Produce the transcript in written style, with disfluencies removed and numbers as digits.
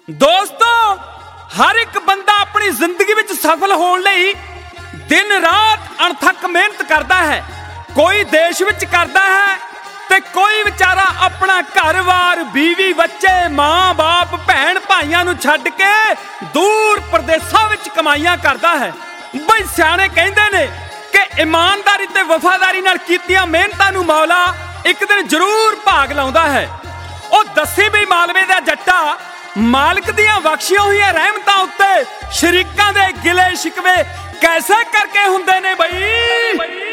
ਦੋਸਤੋ, ਹਰ ਇੱਕ ਬੰਦਾ ਆਪਣੀ ਜ਼ਿੰਦਗੀ ਵਿੱਚ ਸਫਲ ਹੋਣ ਲਈ ਦਿਨ ਰਾਤ ਅਣਥੱਕ ਮਿਹਨਤ ਕਰਦਾ ਹੈ। ਕੋਈ ਦੇਸ਼ ਵਿੱਚ ਕਰਦਾ ਹੈ ਤੇ ਕੋਈ ਵਿਚਾਰਾ ਆਪਣਾ ਘਰ-ਬਾਰ, ਬੀਵੀ, ਬੱਚੇ, ਮਾਂ ਬਾਪ, ਭੈਣ ਭਾਈਆਂ ਨੂੰ ਛੱਡ ਕੇ ਦੂਰ ਪ੍ਰਦੇਸ਼ਾਂ ਵਿੱਚ ਕਮਾਈਆਂ ਕਰਦਾ ਹੈ। ਬਈ ਸਿਆਣੇ ਕਹਿੰਦੇ ਨੇ ਕਿ ਇਮਾਨਦਾਰੀ ਤੇ ਵਫਾਦਾਰੀ ਨਾਲ ਕੀਤੀਆਂ ਮਿਹਨਤਾਂ ਨੂੰ ਮੌਲਾ ਇੱਕ ਦਿਨ ਜ਼ਰੂਰ ਭਾਗ ਲਾਉਂਦਾ ਹੈ। ਉਹ ਦੱਸੀ ਵੀ ਮਾਲਵੇ ਦਾ ਜੱਟਾ, ਮਾਲਕ ਦੀਆਂ ਬਖਸ਼ੀਆਂ ਹੋਈਆਂ ਰਹਿਮਤਾਂ ਉੱਤੇ ਸ਼ਰੀਕਾਂ ਦੇ ਗਿਲੇ ਸ਼ਿਕਵੇ ਕੈਸੇ ਕਰਕੇ ਹੁੰਦੇ ਨੇ ਬਈ।